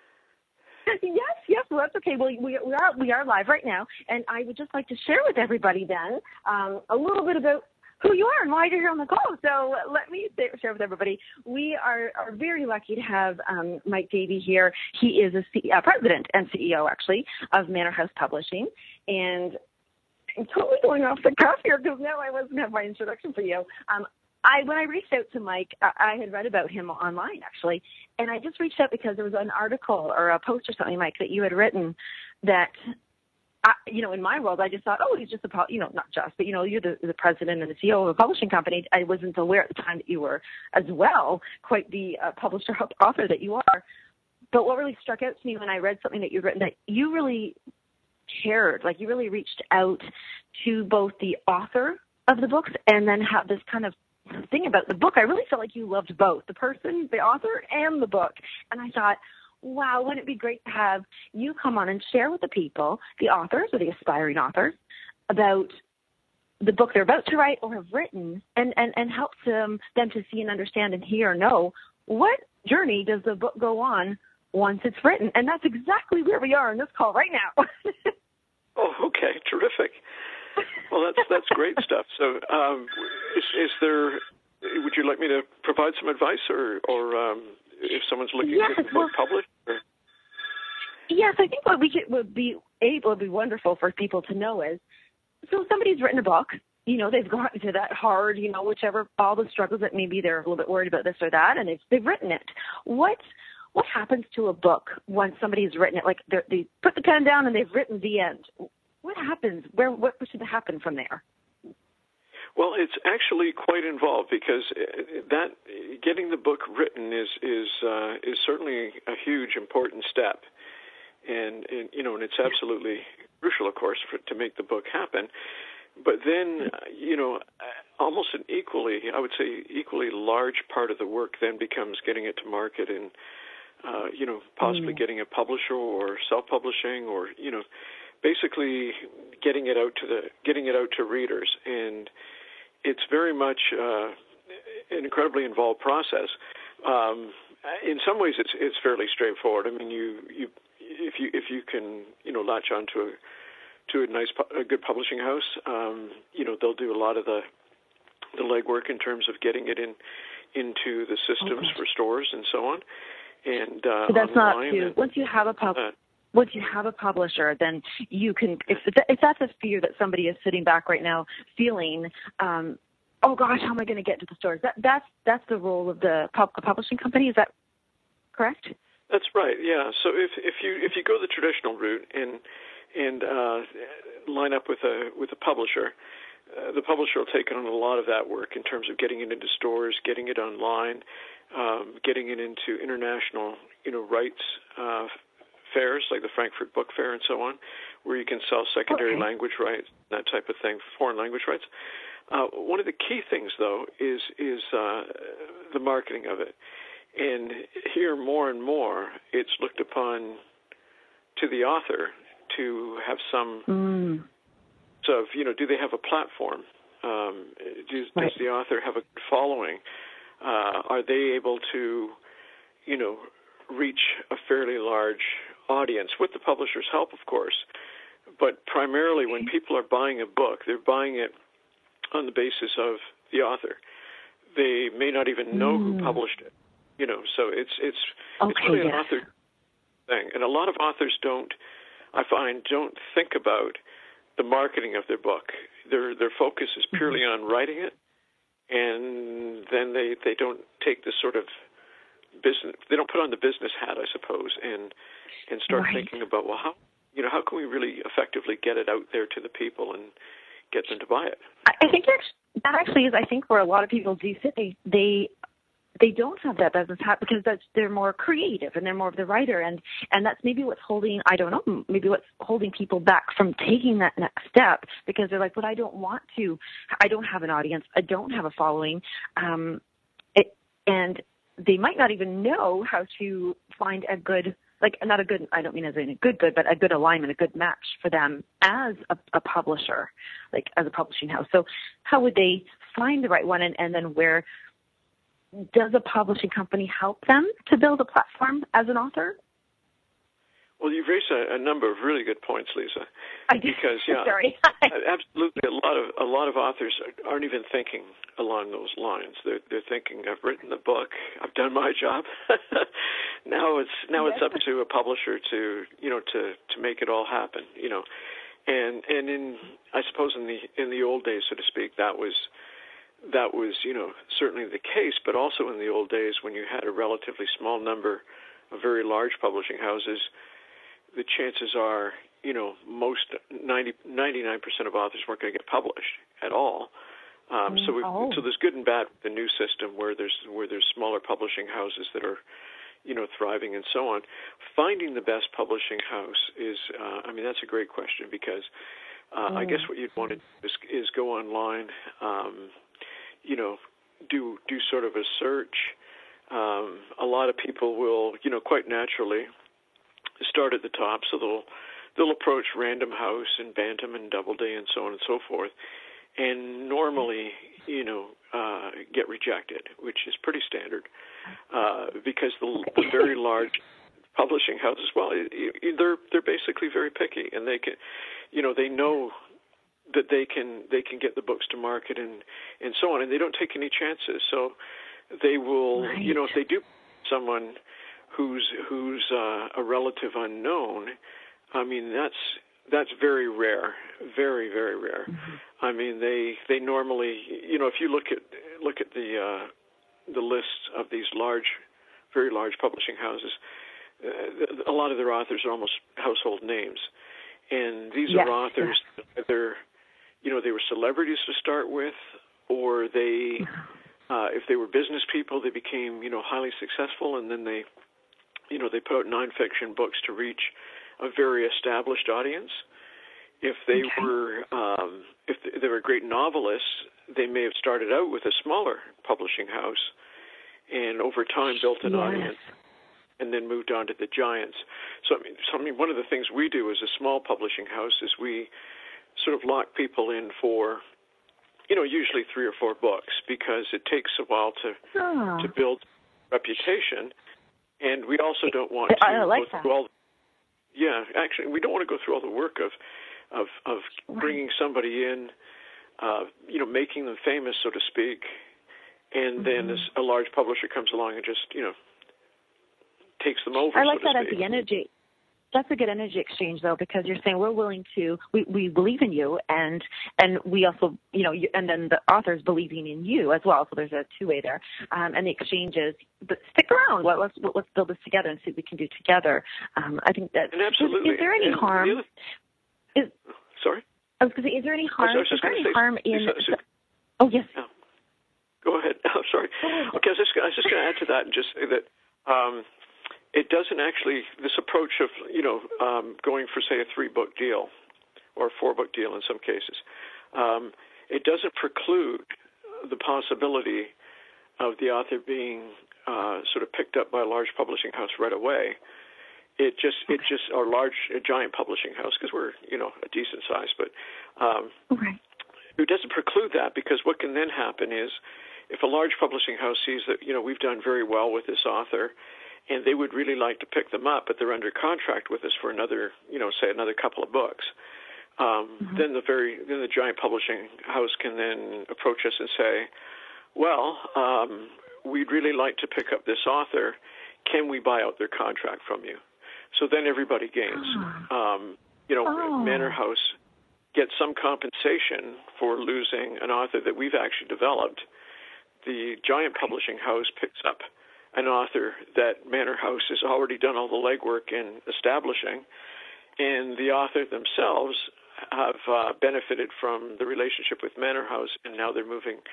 Yes, yes, well, that's okay. Well, we, we are we are live right now, and I would just like to share with everybody then um, a little bit about who you are and why you're here on the call. So let me share with everybody. We are, are very lucky to have um, Mike Davey here. He is a C- uh, president and C E O, actually, of Manor House Publishing, and I'm totally going off the cuff here because now I wasn't have my introduction for you. Um, I when I reached out to Mike, I, I had read about him online, actually, and I just reached out because there was an article or a post or something, Mike, that you had written that, I, you know, in my world, I just thought, oh, he's just a, you know, not just, but, you know, you're the, the president and the C E O of a publishing company. I wasn't aware at the time that you were, as well, quite the uh, publisher author that you are. But what really struck out to me when I read something that you'd written, that you really cared, like you really reached out to both the author of the books and then have this kind of thing about the book. I really felt like you loved both, the person, the author, and the book. And I thought, wow, wouldn't it be great to have you come on and share with the people, the authors or the aspiring authors, about the book they're about to write or have written, and, and, and help them, them to see and understand and hear and know what journey does the book go on once it's written. And that's exactly where we are in this call right now. Oh, okay, terrific. Well, that's that's great stuff. So, um, is, is there? Would you like me to provide some advice, or, or um, if someone's looking yes, to get the well, book published? Or? Yes, I think what we could, would be able to be wonderful for people to know is, so somebody's written a book. You know, they've gotten to that hard, you know, whichever all the struggles that maybe they're a little bit worried about this or that, and they've, they've written it. What what happens to a book once somebody's written it? Like they put the pen down and they've written the end. What happens? Where what should happen from there? Well, it's actually quite involved, because that getting the book written is is uh, is certainly a huge, important step, and, and you know, and it's absolutely crucial, of course, for, to make the book happen. But then, you know, almost an equally, I would say, equally large part of the work then becomes getting it to market and uh, you know, possibly mm. getting a publisher or self-publishing, or you know. Basically, getting it out to the getting it out to readers, and it's very much uh, an incredibly involved process. Um, in some ways, it's it's fairly straightforward. I mean, you, you if you if you can you know latch onto a to a nice a good publishing house, um, you know they'll do a lot of the the legwork in terms of getting it in into the systems okay. for stores and so on. And uh, so that's not too. And, once you have a pub. Uh, Once you have a publisher, then you can, if, if that's a fear that somebody is sitting back right now feeling, um, oh gosh, how am I going to get to the stores? That, that's that's the role of the pub, publishing company. Is that correct? That's right. Yeah. So if if you if you go the traditional route and and uh, line up with a with a publisher, uh, the publisher will take on a lot of that work in terms of getting it into stores, getting it online, um, getting it into international, you know, rights. Uh, fairs like the Frankfurt Book Fair and so on, where you can sell secondary okay. language rights, that type of thing, foreign language rights. Uh, one of the key things, though, is is uh, the marketing of it. And here, more and more, it's looked upon to the author to have some mm. so, you know, do they have a platform? Um, do, right. Does the author have a following? Uh, are they able to, you know, reach a fairly large audience, with the publisher's help, of course, but primarily when people are buying a book, they're buying it on the basis of the author. They may not even know mm. who published it, you know. So it's it's okay, it's really yes. an author thing, and a lot of authors don't, I find, don't think about the marketing of their book. Their their focus is purely mm-hmm. on writing it, and then they they don't take this sort of business. They don't put on the business hat, I suppose, and and start right. thinking about, well, how you know how can we really effectively get it out there to the people and get them to buy it? I think that actually is, I think, where a lot of people do sit. They they they don't have that business hat because that's, they're more creative and they're more of the writer. And, and that's maybe what's holding, I don't know, maybe what's holding people back from taking that next step, because they're like, but I don't want to, I don't have an audience. I don't have a following. Um, it, and they might not even know how to find a good, like not a good, I don't mean as in a good, good, but a good alignment, a good match for them as a, a publisher, like as a publishing house. So how would they find the right one? And, and then where does a publishing company help them to build a platform as an author? Well, you've raised a, a number of really good points, Lisa. I do. Because yeah, Sorry. absolutely, a lot of a lot of authors aren't even thinking along those lines. They're they're thinking, I've written the book, I've done my job. now it's now yes. it's up to a publisher to you know to to make it all happen. You know, and and in I suppose in the in the old days, so to speak, that was. That was, you know, certainly the case, but also in the old days when you had a relatively small number of very large publishing houses, the chances are, you know, most ninety, ninety-nine percent of authors weren't going to get published at all. Um, mm, so we, oh. so there's good and bad with the new system where there's where there's smaller publishing houses that are, you know, thriving and so on. Finding the best publishing house is, uh, I mean, that's a great question because uh, mm. I guess what you'd want to do is, is go online. Um, you know, do do sort of a search. Um, a lot of people will, you know, quite naturally start at the top, so they'll they'll approach Random House and Bantam and Doubleday and so on and so forth, and normally, you know, uh, get rejected, which is pretty standard, uh, because the, the very large publishing houses, well, they're they're basically very picky, and they can, you know, they know that they can they can get the books to market and, and so on, and they don't take any chances. So they will, right. you know, if they do someone who's who's uh, a relative unknown, I mean that's that's very rare, very very rare. Mm-hmm. I mean they they normally, you know, if you look at look at the uh, the lists of these large, very large publishing houses, uh, a lot of their authors are almost household names, and these yes, are authors yeah. they're you know, they were celebrities to start with, or they, uh, if they were business people, they became, you know, highly successful, and then they, you know, they put out nonfiction books to reach a very established audience. If they okay. were, um, if they were great novelists, they may have started out with a smaller publishing house, and over time built an yes. audience, and then moved on to the giants. So, I mean, so, I mean, one of the things we do as a small publishing house is we sort of lock people in for, you know, usually three or four books, because it takes a while to oh. to build reputation, and we also don't want to I like go through that. all. Yeah, actually, we don't want to go through all the work of of of right. bringing somebody in, uh, you know, making them famous, so to speak, and mm-hmm. then as a large publisher comes along and just, you know, takes them over. I like so to that speak. as the energy. That's a good energy exchange, though, because you're saying we're willing to, we, we believe in you, and and we also, you know, you, and then the author's believing in you as well. So there's a two-way there, um, and the exchange is, but stick around. Well, let's let's build this together and see what we can do together. Um, I think that. And absolutely. Is, is there any and harm? The other, is, sorry. I was going to say, is there any harm? Oh, sorry, is there any say, harm in? so, so, oh yes. No. Go ahead. I'm sorry. Okay, I was just I was just going to add to that and just say that. Um, It doesn't actually, this approach of, you know, um, going for, say, a three-book deal or a four-book deal in some cases, um, it doesn't preclude the possibility of the author being uh, sort of picked up by a large publishing house right away. It just, okay. it just, or large, a giant publishing house, because we're, you know, a decent size, but um, okay. it doesn't preclude that, because what can then happen is if a large publishing house sees that, you know, we've done very well with this author, and they would really like to pick them up, but they're under contract with us for another, you know, say another couple of books. Um, mm-hmm. Then the very, then the giant publishing house can then approach us and say, "Well, um, we'd really like to pick up this author. Can we buy out their contract from you?" So then everybody gains. Oh. Um, you know, oh. Manor House gets some compensation for losing an author that we've actually developed. The giant publishing house picks up an author that Manor House has already done all the legwork in establishing, and the author themselves have uh, benefited from the relationship with Manor House, and now they're moving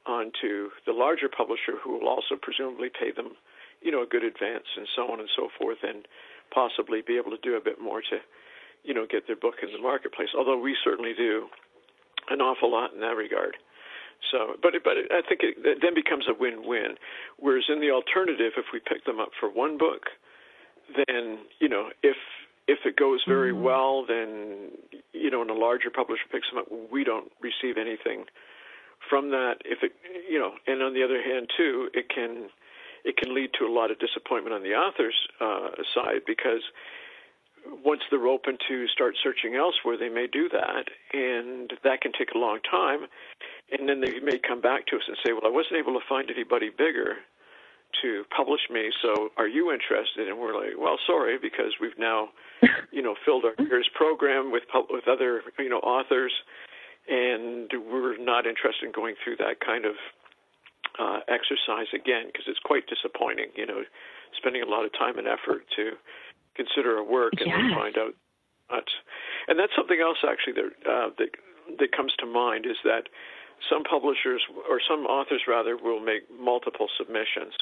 onto the larger publisher, who will also presumably pay them, you know, a good advance and so on and so forth, and possibly be able to do a bit more to, you know, get their book in the marketplace. Although we certainly do an awful lot in that regard. So, but it, but it, I think it, it then becomes a win-win. Whereas in the alternative, if we pick them up for one book, then, you know, if if it goes very mm-hmm. well, then, you know, and a larger publisher picks them up, we don't receive anything from that. If it, you know, and on the other hand, too, it can it can lead to a lot of disappointment on the author's uh, side, because once they're open to start searching elsewhere, they may do that, and that can take a long time. And then they may come back to us and say, well, I wasn't able to find anybody bigger to publish me, so are you interested? And we're like, well, sorry, because we've now, you know, filled our year's program with with other, you know, authors, and we're not interested in going through that kind of uh, exercise again, because it's quite disappointing, you know, spending a lot of time and effort to consider a work and yes. then find out not. And that's something else, actually, that, uh, that that comes to mind, is that some publishers, or some authors rather, will make multiple submissions.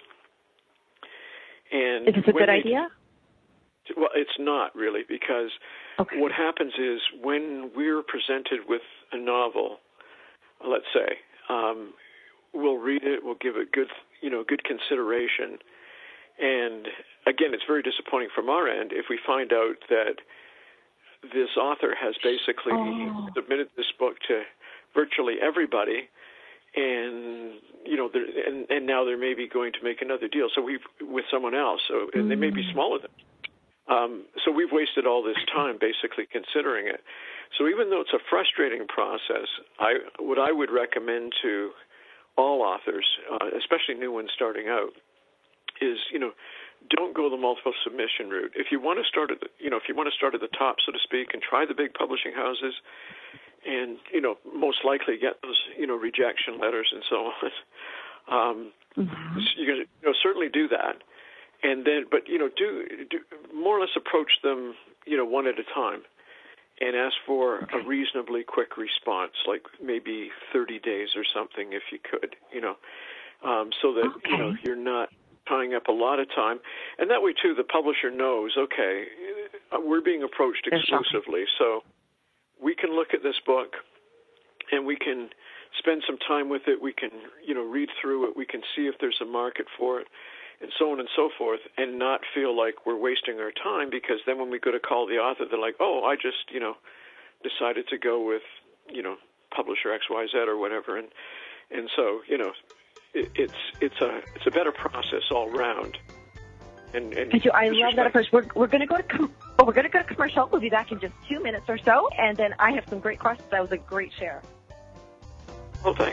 And is this a good they, idea? Well, it's not really, because okay. what happens is when we're presented with a novel, let's say, um, we'll read it, we'll give it good, you know, good consideration, and again, it's very disappointing from our end if we find out that this author has basically oh. submitted this book to virtually everybody, and you know, and, and now they're maybe going to make another deal. So we've with someone else. So and mm. they may be smaller than. Um, so we've wasted all this time basically considering it. So even though it's a frustrating process, I what I would recommend to all authors, uh, especially new ones starting out, is, you know, don't go the multiple submission route. If you want to start at the, you know, if you want to start at the top, so to speak, and try the big publishing houses, and, you know, most likely get those, you know, rejection letters and so on. Um, mm-hmm. you, you know, certainly do that, and then, but you know, do, do more or less approach them, you know, one at a time, and ask for okay. a reasonably quick response, like maybe thirty days or something, if you could, you know, um, so that okay. you know you're not tying up a lot of time, and that way too, the publisher knows, okay, we're being approached exclusively, so we can look at this book, and we can spend some time with it. We can, you know, read through it. We can see if there's a market for it, and so on and so forth, and not feel like we're wasting our time, because then when we go to call the author, they're like, oh, I just, you know, decided to go with, you know, publisher X Y Z or whatever, and and so, you know, it, it's it's a it's a better process all round. And, and Thank you. I love that approach. We're we're going to go to com- oh, we're going to go to commercial. We'll be back in just two minutes or so, and then I have some great questions. That was a great share. Oh, thanks.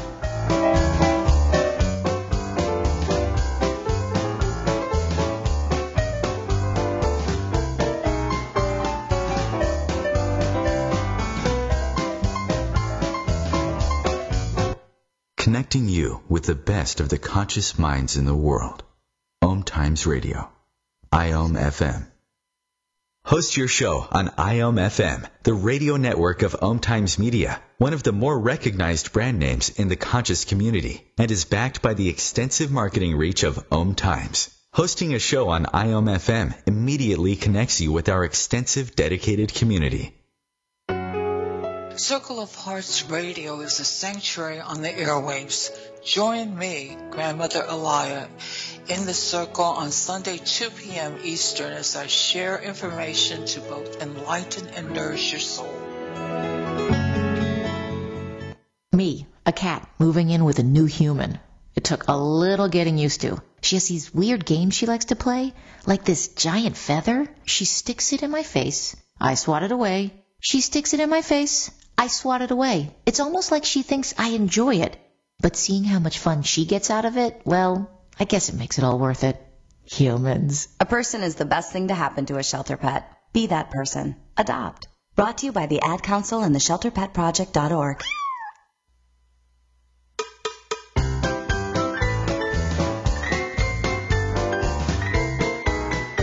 Connecting you with the best of the conscious minds in the world. Om Times Radio. I O M F M. Host your show on I O M F M, the radio network of Om Times Media, one of the more recognized brand names in the conscious community, and is backed by the extensive marketing reach of Om Times. Hosting a show on I O M F M immediately connects you with our extensive dedicated community. Circle of Hearts Radio is a sanctuary on the airwaves. Join me, Grandmother Elia, in the circle on Sunday, two p.m. Eastern, as I share information to both enlighten and nourish your soul. Me, a cat, moving in with a new human. It took a little getting used to. She has these weird games she likes to play, like this giant feather. She sticks it in my face. I swat it away. She sticks it in my face. I swat it away. It's almost like she thinks I enjoy it. But seeing how much fun she gets out of it, well, I guess it makes it all worth it. Humans. A person is the best thing to happen to a shelter pet. Be that person. Adopt. Brought to you by the Ad Council and the shelter pet project dot org.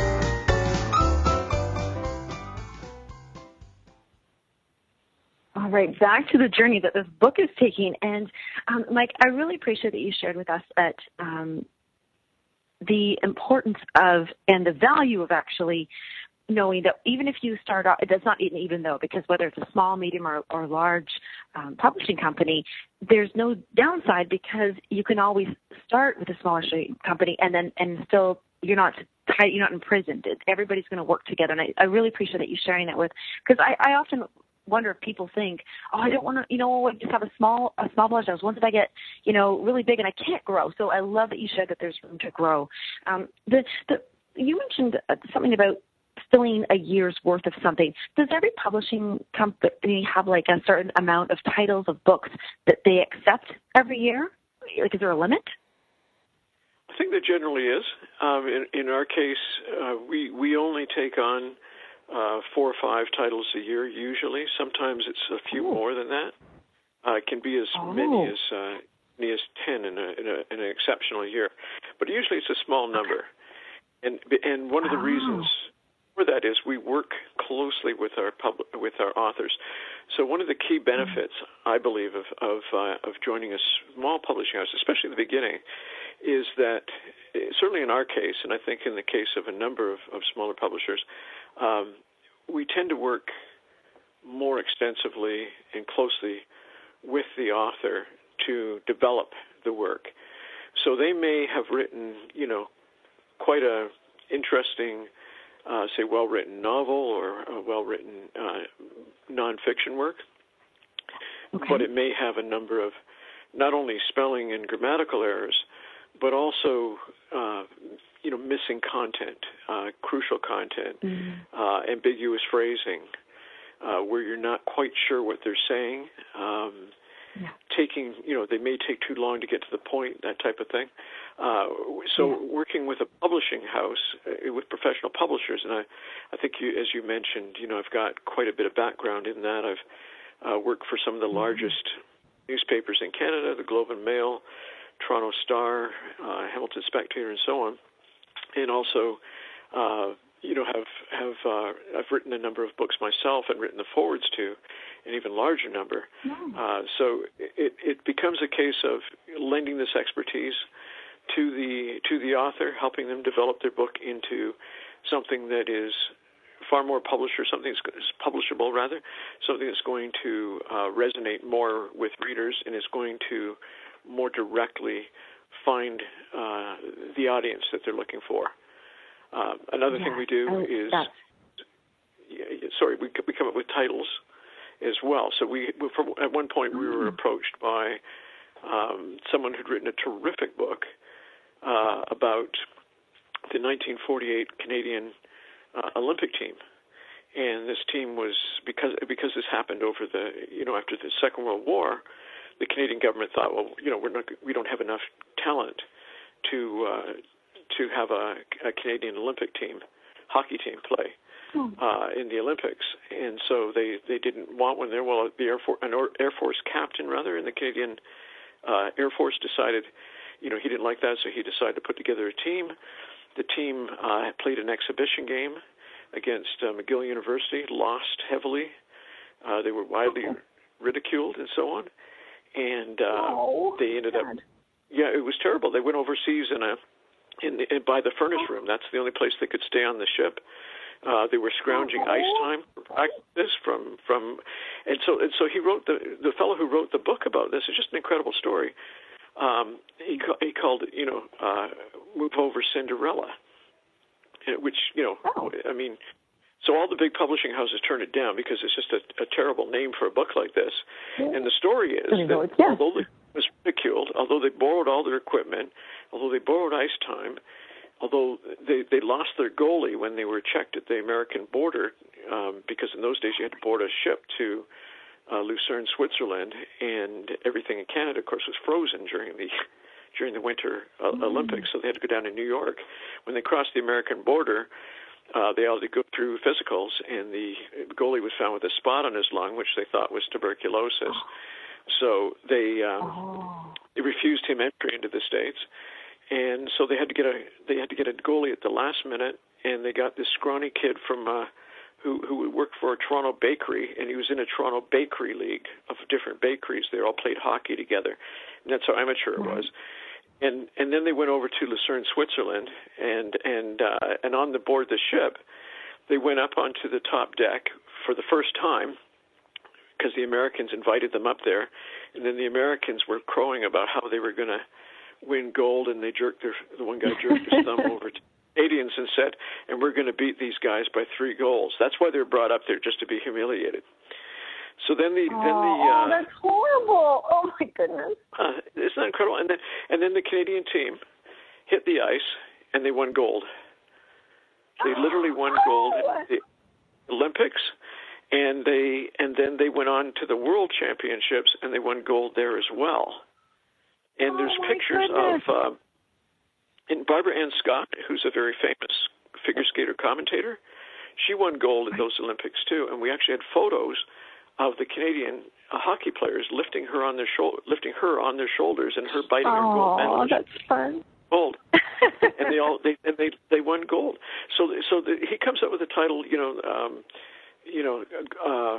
All right back to the journey that this book is taking. And um, Mike, I really appreciate that you shared with us that um, the importance of and the value of actually knowing that even if you start out, it does not even though, because whether it's a small, medium, or, or large um, publishing company, there's no downside because you can always start with a smaller company and then and still you're not tight, you're not imprisoned. Everybody's going to work together, and I, I really appreciate that you sharing that with, because I, I often wonder if people think, oh, I don't want to, you know, I just have a small a small publishing house. Once if I get, you know, really big and I can't grow. So I love that you shared that there's room to grow. Um, the the you mentioned something about filling a year's worth of something. Does every publishing company have like a certain amount of titles of books that they accept every year? Like, is there a limit? I think there generally is. Um, in, in our case, uh, we we only take on uh, four or five titles a year. Usually, sometimes it's a few oh. more than that. Uh, it can be as oh. many as uh, many as ten in, a, in, a, in an exceptional year, but usually it's a small number. And and one of the oh. reasons for that is we work closely with our pub- with our authors. So one of the key benefits, I believe, of of, uh, of joining a small publishing house, especially in the beginning, is that certainly in our case, and I think in the case of a number of, of smaller publishers, um, we tend to work more extensively and closely with the author to develop the work. So they may have written, you know, quite a interesting, uh, say, well-written novel or a well-written uh, nonfiction work, okay. but it may have a number of not only spelling and grammatical errors, but also, uh, you know, missing content, uh, crucial content, mm-hmm. uh, ambiguous phrasing, uh, where you're not quite sure what they're saying, um, yeah. taking, you know, they may take too long to get to the point, that type of thing. Uh, so yeah. working with a publishing house, uh, with professional publishers, and I, I think you, as you mentioned, you know, I've got quite a bit of background in that. I've uh, worked for some of the mm-hmm. largest newspapers in Canada, the Globe and Mail, Toronto Star, uh, Hamilton Spectator, and so on, and also, uh, you know, have have uh, I've written a number of books myself and written the forwards to an even larger number. Mm. Uh, so it it becomes a case of lending this expertise to the to the author, helping them develop their book into something that is far more publisher, something that's publishable rather, something that's going to uh, resonate more with readers and is going to more directly find uh, the audience that they're looking for. Uh, another yeah, thing we do oh, is, yeah, sorry, we we come up with titles as well. So we, we from, at one point, we were approached by um, someone who'd written a terrific book uh, about the nineteen forty-eight Canadian uh, Olympic team. And this team was, because because this happened over the, you know, after the Second World War, the Canadian government thought, well, you know, we're not, we don't have enough talent to uh, to have a, a Canadian Olympic team, hockey team, play uh, in the Olympics, and so they, they didn't want one there. Well, the Air Force, an Air Force captain rather in the Canadian uh, Air Force decided, you know, he didn't like that, so he decided to put together a team. The team uh, played an exhibition game against uh, McGill University, lost heavily. Uh, they were widely ridiculed and so on. And uh, oh, they ended God. up, yeah, it was terrible. They went overseas in a, in, the, in by the furnace room. That's the only place they could stay on the ship. Uh, they were scrounging oh. ice time for practice from, from, and so and so he wrote the the fellow who wrote the book about this is just an incredible story. Um, he he called it, you know, uh, Move Over Cinderella, which, you know, oh. I mean. So all the big publishing houses turn it down because it's just a, a terrible name for a book like this. Yeah. And the story is that yeah. although it was ridiculed, although they borrowed all their equipment, although they borrowed ice time, although they, they lost their goalie when they were checked at the American border, um, because in those days you had to board a ship to uh, Lucerne, Switzerland, and everything in Canada, of course, was frozen during the during the Winter uh, mm. Olympics, so they had to go down to New York. When they crossed the American border, Uh, they had to go through physicals, and the goalie was found with a spot on his lung, which they thought was tuberculosis. Oh. So they um, oh. they refused him entry into the States, and so they had to get a they had to get a goalie at the last minute, and they got this scrawny kid from uh, who who worked for a Toronto bakery, and he was in a Toronto bakery league of different bakeries. They all played hockey together, and that's how amateur it was. And and then they went over to Lucerne, Switzerland, and and uh, and on the board the ship, they went up onto the top deck for the first time because the Americans invited them up there, and then the Americans were crowing about how they were going to win gold, and they jerked their the one guy jerked his thumb over to Canadians and said, and we're going to beat these guys by three goals. That's why they're brought up there, just to be humiliated. So then the oh, then the uh, oh, that's horrible. Oh my goodness. Uh, isn't that incredible? And then and then the Canadian team hit the ice and they won gold. They literally won gold at the Olympics, and they and then they went on to the World Championships and they won gold there as well. And oh, there's pictures goodness. of uh, and Barbara Ann Scott, who's a very famous figure skater commentator. She won gold at those Olympics too, and we actually had photos of the Canadian uh, hockey players lifting her on their shoulder, lifting her on their shoulders, and her biting oh, her gold medal. Oh, that's fun. Gold, and they all they and they they won gold. So so the, he comes up with the title, you know, um, you know, uh,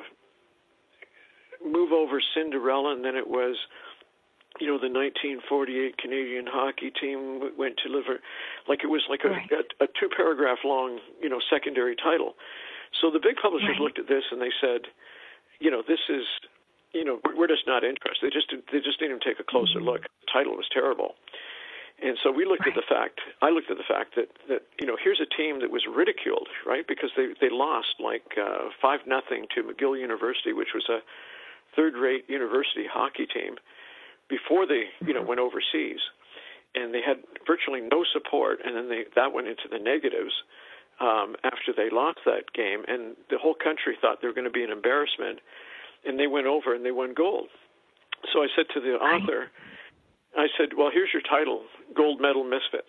Move Over Cinderella, and then it was, you know, the nineteen forty-eight Canadian hockey team went to live, like it was like a, right. a, a two paragraph long, you know, secondary title. So the big publishers right. looked at this and they said, you know, this is, you know, we're just not interested. They just they just didn't even take a closer mm-hmm. look. The title was terrible. And so we looked right. at the fact, I looked at the fact that, that, you know, here's a team that was ridiculed, right, because they, they lost like uh, five nothing to McGill University, which was a third-rate university hockey team, before they, you know, went overseas. And they had virtually no support, and then they that went into the negatives um, after they lost that game. And the whole country thought they were going to be an embarrassment, and they went over and they won gold. So I said to the author, I said, well, here's your title, Gold Medal Misfits.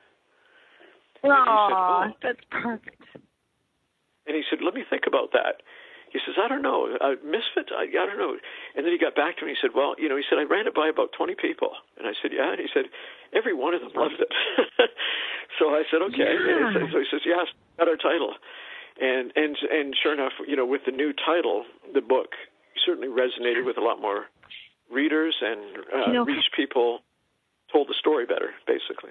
Aww, oh. that's perfect. And he said, let me think about that. He says, I don't know, uh, Misfits, I, I don't know. And then he got back to me and he said, well, you know, he said, I ran it by about twenty people. And I said, yeah. And he said, every one of them loved it. So I said, okay. Yeah. And so he says, yes, got our title. And, and, and sure enough, you know, with the new title, the book certainly resonated with a lot more readers and uh, you know, reached people, told the story better, basically.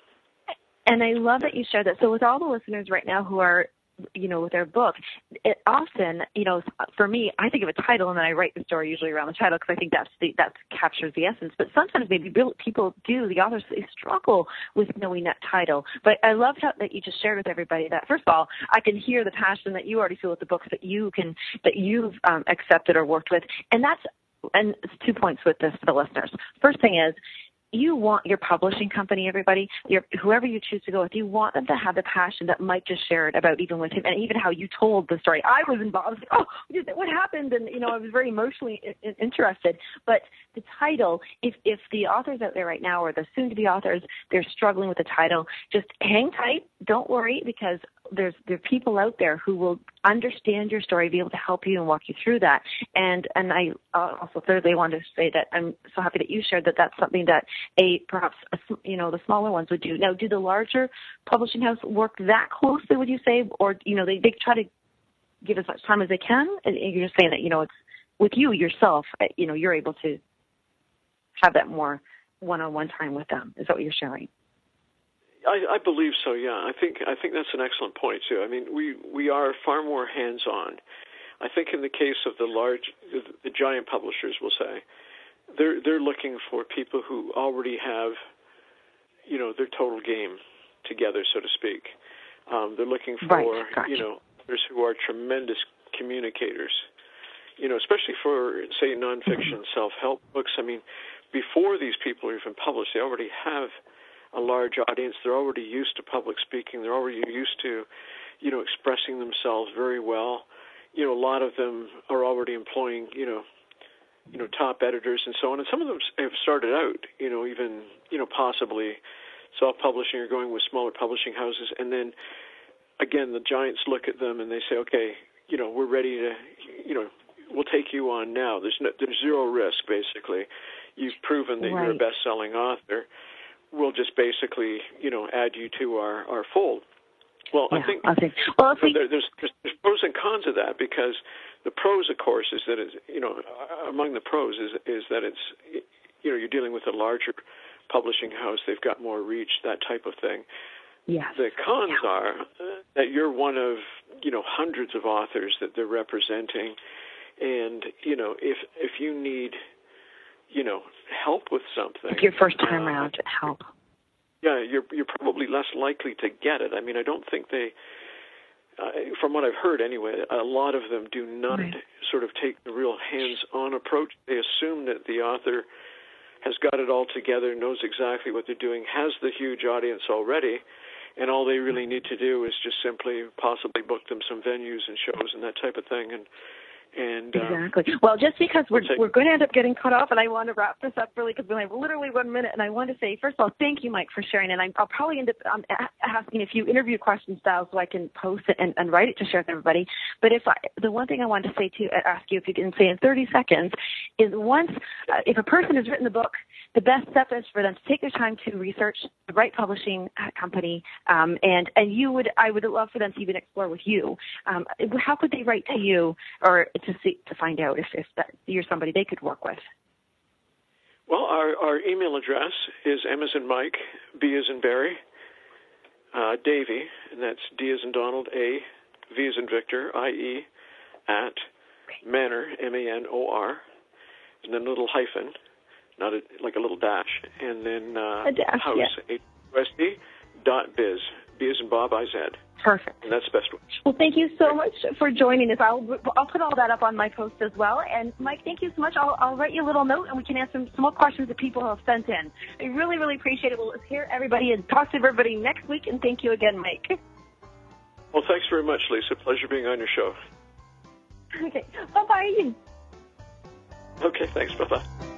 And I love that you shared that. So with all the listeners right now who are, you know, with their book, it often, you know, for me, I think of a title and then I write the story usually around the title because I think that's the, that captures the essence. But sometimes maybe people do, the authors, they struggle with knowing that title. But I love how, that you just shared with everybody that, first of all, I can hear the passion that you already feel with the books that you can, that you've um, accepted or worked with. And that's, and it's two points with this for the listeners. First thing is, you want your publishing company, everybody, your, whoever you choose to go with, you want them to have the passion that Mike just shared about even with him and even how you told the story. I was involved. I was like, oh, what happened? And, you know, I was very emotionally interested. But the title, if, if the authors out there right now or the soon-to-be authors, they're struggling with the title, just hang tight. Don't worry, because there's there are people out there who will understand your story, be able to help you and walk you through that. And and I uh, also thirdly wanted to say that I'm so happy that you shared that that's something that a perhaps a, you know the smaller ones would do. Now, do the larger publishing house work that closely? Would you say, or you know they they try to give as much time as they can? And you're just saying that you know it's with you yourself. You know you're able to have that more one-on-one time with them. Is that what you're sharing? I, I believe so. Yeah, I think I think that's an excellent point too. I mean, we we are far more hands-on. I think in the case of the large, the, the giant publishers, we'll say, they're they're looking for people who already have, you know, their total game together, so to speak. Um, they're looking for right. Gotcha. you know others who are tremendous communicators. You know, especially for say nonfiction mm-hmm. self-help books. I mean, before these people are even published, they already have a large audience. They're already used to public speaking. They're already used to, you know, expressing themselves very well. You know, a lot of them are already employing, you know, you know, top editors and so on. And some of them have started out, you know, even, you know, possibly self-publishing or going with smaller publishing houses. And then, again, the giants look at them and they say, okay, you know, we're ready to, you know, we'll take you on now. There's no, there's zero risk, basically. You've proven that right. you're a best-selling author. We'll just basically, you know, add you to our, our fold. Well, yeah, I think, I think well, if we, there, there's, there's there's pros and cons of that, because the pros, of course, is that it's, you know, among the pros is is that it's, you know, you're dealing with a larger publishing house, they've got more reach, that type of thing. Yes. The cons yeah. are that you're one of, you know, hundreds of authors that they're representing, and you know, if if you need, you know, help with something, if your first time uh, around, help. Yeah, you're you're probably less likely to get it. I mean, I don't think they, uh, from what I've heard anyway, a lot of them do not right. sort of take the real hands-on approach. They assume that the author has got it all together, knows exactly what they're doing, has the huge audience already, and all they really need to do is just simply possibly book them some venues and shows and that type of thing. And And, exactly. Um, well, just because we're we'll we're going to end up getting cut off, and I want to wrap this up really, because we have literally one minute, and I want to say, first of all, thank you, Mike, for sharing, and I'll probably end up um, asking a few interview questions style so I can post it and, and write it to share with everybody. But if I, the one thing I wanted to say to ask you, if you can say in thirty seconds, is once uh, if a person has written the book, the best step is for them to take their time to research the right publishing company, um, and and you would I would love for them to even explore with you. Um, how could they write to you or to see to find out if, if that you're somebody they could work with? Well, our, our email address is M as in Mike, B as in Barry, uh, Davy, and that's D as in Donald, A, V as in Victor, I E, at Manor, M A N O R, and then a little hyphen, not a, like a little dash, and then uh, a dash, house, yeah. H U S D, dot biz, B as in Bob, I Z. Perfect. And that's the best way. Well, thank you so much for joining us. I'll I'll put all that up on my post as well. And Mike, thank you so much. I'll I'll write you a little note, and we can answer some, some more questions that people have sent in. I really really appreciate it. We'll hear everybody and talk to everybody next week. And thank you again, Mike. Well, thanks very much, Lisa. Pleasure being on your show. Okay. Bye bye. Okay. Thanks. Bye bye.